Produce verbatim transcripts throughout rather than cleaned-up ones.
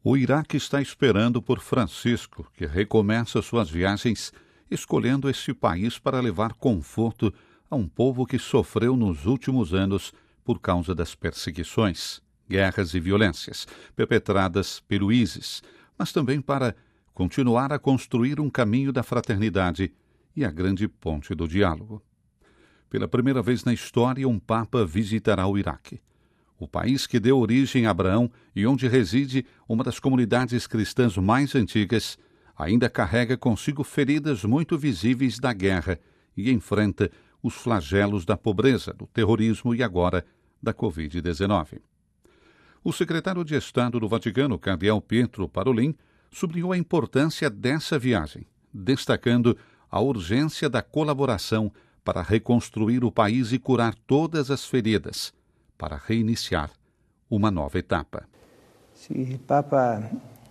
O Iraque está esperando por Francisco, que recomeça suas viagens, escolhendo este país para levar conforto a um povo que sofreu nos últimos anos por causa das perseguições, guerras e violências perpetradas pelo ISIS, mas também para continuar a construir um caminho da fraternidade e a grande ponte do diálogo. Pela primeira vez na história, um Papa visitará o Iraque. O país que deu origem a Abraão e onde reside uma das comunidades cristãs mais antigas, ainda carrega consigo feridas muito visíveis da guerra e enfrenta os flagelos da pobreza, do terrorismo e agora da covid dezenove. O secretário de Estado do Vaticano, cardeal Pietro Parolin, sublinhou a importância dessa viagem, destacando a urgência da colaboração para reconstruir o país e curar todas as feridas, para reiniciar uma nova etapa. Sì, il Papa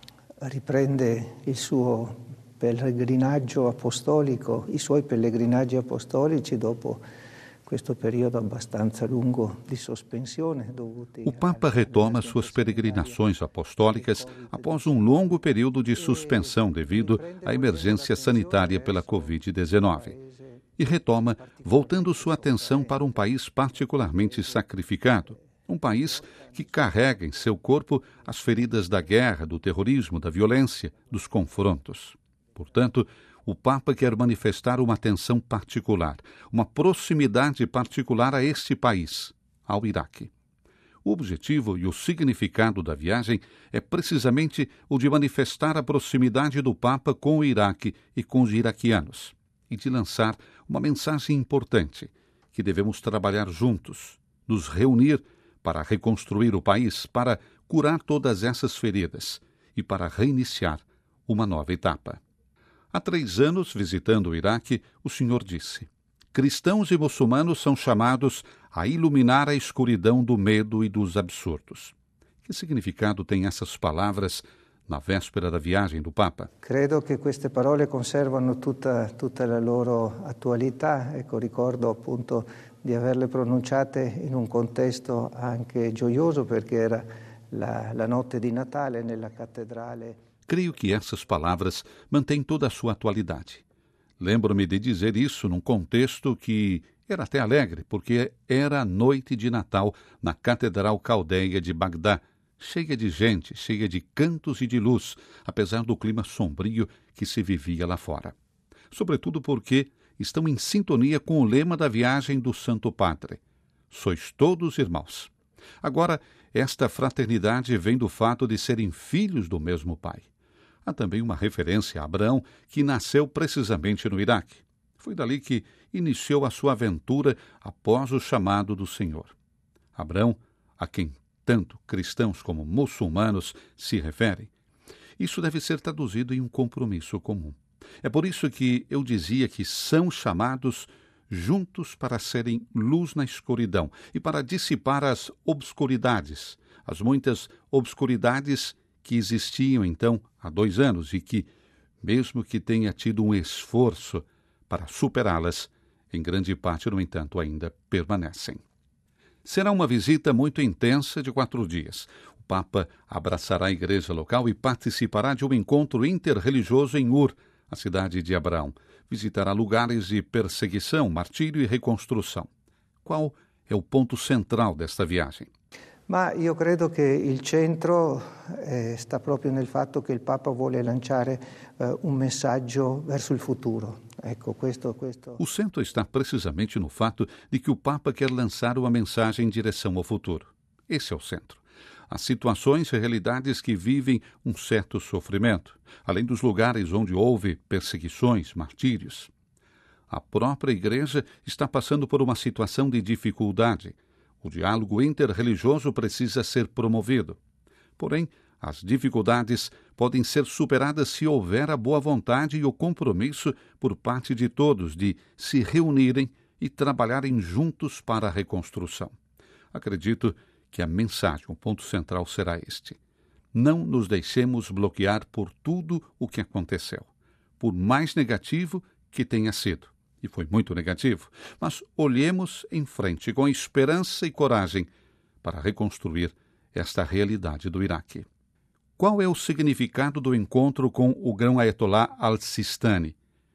riprende il suo pellegrinaggio apostolico, i suoi pellegrinaggi apostolici dopo questo periodo abbastanza lungo di sospensione dovuti. O Papa retoma suas peregrinações apostólicas após um longo período de suspensão devido à emergência sanitária pela covid dezenove. E retoma, voltando sua atenção para um país particularmente sacrificado, um país que carrega em seu corpo as feridas da guerra, do terrorismo, da violência, dos confrontos. Portanto, o Papa quer manifestar uma atenção particular, uma proximidade particular a este país, ao Iraque. O objetivo e o significado da viagem é precisamente o de manifestar a proximidade do Papa com o Iraque e com os iraquianos, e de lançar uma mensagem importante, que devemos trabalhar juntos, nos reunir para reconstruir o país, para curar todas essas feridas e para reiniciar uma nova etapa. Há três anos, visitando o Iraque, o Senhor disse: cristãos e muçulmanos são chamados a iluminar a escuridão do medo e dos absurdos. Que significado têm essas palavras na véspera da viagem do Papa? Credo che queste parole conservano tutta, tutta la loro attualità. Ecco, ricordo appunto di averle pronunciate in un contesto anche gioioso, perché era la, la notte di Natale nella cattedrale. Creio que essas palavras mantêm toda a sua atualidade. Lembro-me de dizer isso num contexto que era até alegre, porque era a noite de Natal na Catedral Caldeia de Bagdá, cheia de gente, cheia de cantos e de luz, apesar do clima sombrio que se vivia lá fora. Sobretudo porque estão em sintonia com o lema da viagem do Santo Padre: sois todos irmãos. Agora, esta fraternidade vem do fato de serem filhos do mesmo Pai. Há também uma referência a Abraão, que nasceu precisamente no Iraque. Foi dali que iniciou a sua aventura após o chamado do Senhor. Abraão, a quem tanto cristãos como muçulmanos se referem, isso deve ser traduzido em um compromisso comum. É por isso que eu dizia que são chamados juntos para serem luz na escuridão e para dissipar as obscuridades, as muitas obscuridades que existiam então há dois anos e que, mesmo que tenha tido um esforço para superá-las, em grande parte, no entanto, ainda permanecem. Será uma visita muito intensa de quatro dias. O Papa abraçará a igreja local e participará de um encontro interreligioso em Ur, a cidade de Abraão. Visitará lugares de perseguição, martírio e reconstrução. Qual é o ponto central desta viagem? Ma io credo che il centro eh, sta proprio nel fatto che il Papa vuole lanciare eh, un messaggio verso il futuro. Ecco, questo, questo. O centro está precisamente no fato de que o Papa quer lançar uma mensagem em direção ao futuro. Esse é o centro. As situações e realidades que vivem um certo sofrimento, além dos lugares onde houve perseguições, martírios. A própria Igreja está passando por uma situação de dificuldade. O diálogo interreligioso precisa ser promovido. Porém, as dificuldades podem ser superadas se houver a boa vontade e o compromisso por parte de todos de se reunirem e trabalharem juntos para a reconstrução. Acredito que a mensagem, o ponto central será este: não nos deixemos bloquear por tudo o que aconteceu, por mais negativo que tenha sido. E foi muito negativo, mas olhemos em frente com esperança e coragem para reconstruir esta realidade do Iraque. Qual é o significado do encontro com o grão Ayatollah al-Sistani?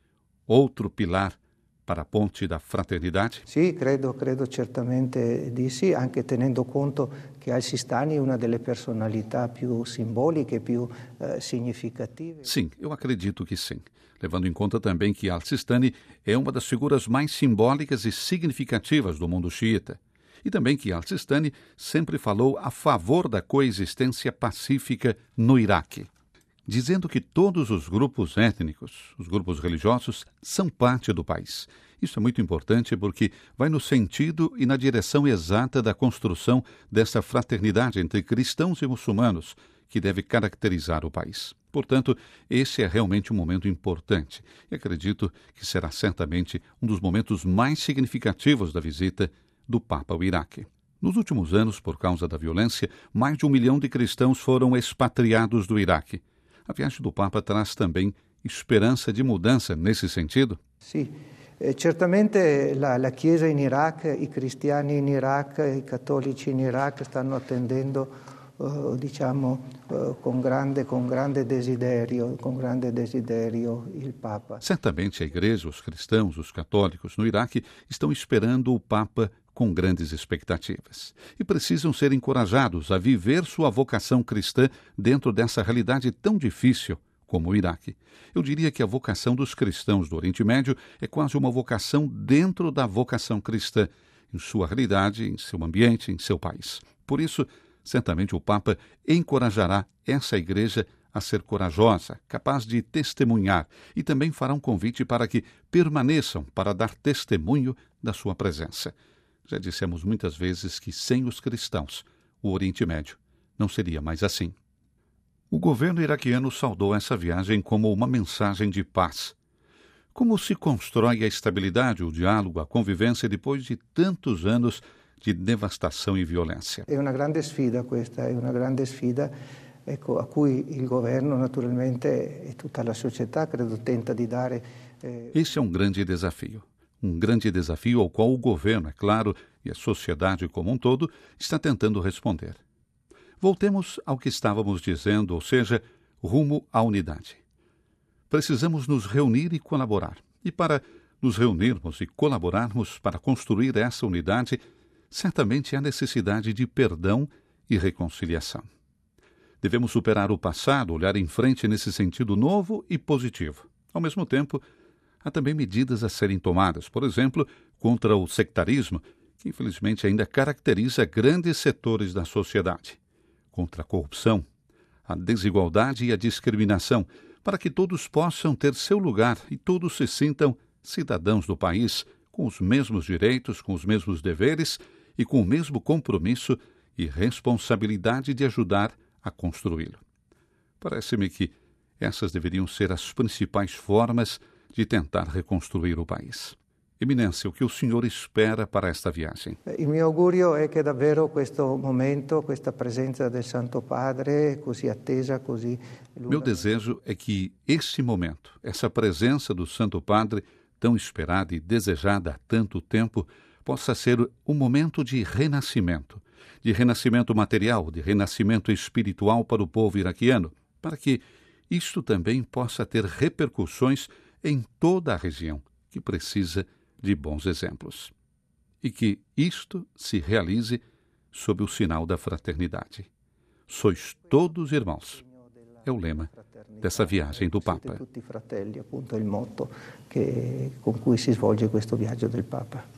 Outro pilar para a ponte da fraternidade? Sì, credo, credo certamente di sì, anche tenendo conto che al-Sistani è una delle personalità più simboliche, più eh, significative. Sim, eu acredito que sim, levando em conta também que al-Sistani é uma das figuras mais simbólicas e significativas do mundo xiita, e também que al-Sistani sempre falou a favor da coexistência pacífica no Iraque, dizendo que todos os grupos étnicos, os grupos religiosos, são parte do país. Isso é muito importante porque vai no sentido e na direção exata da construção dessa fraternidade entre cristãos e muçulmanos, que deve caracterizar o país. Portanto, esse é realmente um momento importante e acredito que será certamente um dos momentos mais significativos da visita do Papa ao Iraque. Nos últimos anos, por causa da violência, mais de um milhão de cristãos foram expatriados do Iraque. A viagem do Papa traz também esperança de mudança nesse sentido? Sì, eh, certamente la, la Chiesa in Iraq, i cristiani in Iraq, i cattolici in Iraq stanno attendendo, eh, diciamo, eh, con grande, con grande desiderio, con grande desiderio il Papa. Certamente a igreja, os cristãos, os católicos no Iraque estão esperando o Papa com grandes expectativas e precisam ser encorajados a viver sua vocação cristã dentro dessa realidade tão difícil como o Iraque. Eu diria que a vocação dos cristãos do Oriente Médio é quase uma vocação dentro da vocação cristã, em sua realidade, em seu ambiente, em seu país. Por isso, certamente o Papa encorajará essa igreja a ser corajosa, capaz de testemunhar, e também fará um convite para que permaneçam para dar testemunho da sua presença. Já dissemos muitas vezes que sem os cristãos, o Oriente Médio não seria mais assim. O governo iraquiano saudou essa viagem como uma mensagem de paz. Como se constrói a estabilidade, o diálogo, a convivência depois de tantos anos de devastação e violência? È una grande sfida questa, è una grande sfida, ecco, a cui il governo naturalmente e tutta la società credo tenta di dare. Eh... Esse é um grande desafio. Um grande desafio ao qual o governo, é claro, e a sociedade como um todo, está tentando responder. Voltemos ao que estávamos dizendo, ou seja, rumo à unidade. Precisamos nos reunir e colaborar. E para nos reunirmos e colaborarmos para construir essa unidade, certamente há necessidade de perdão e reconciliação. Devemos superar o passado, olhar em frente nesse sentido novo e positivo. Ao mesmo tempo, há também medidas a serem tomadas, por exemplo, contra o sectarismo, que infelizmente ainda caracteriza grandes setores da sociedade, contra a corrupção, a desigualdade e a discriminação, para que todos possam ter seu lugar e todos se sintam cidadãos do país, com os mesmos direitos, com os mesmos deveres e com o mesmo compromisso e responsabilidade de ajudar a construí-lo. Parece-me que essas deveriam ser as principais formas de tentar reconstruir o país. Eminência, o que o senhor espera para esta viagem? Il mio augurio è che davvero questo momento, questa presenza del Santo Padre, così attesa, così lunga... Meu desejo é que este momento, essa presença do Santo Padre, tão esperada e desejada há tanto tempo, possa ser um momento de renascimento, de renascimento material, de renascimento espiritual para o povo iraquiano, para que isto também possa ter repercussões em toda a região, que precisa de bons exemplos. E que isto se realize sob o sinal da fraternidade. Sois todos irmãos. É o lema dessa viagem do Papa. Siete tutti fratelli, appunto, è il motto che, con cui si svolge questo viaggio del Papa.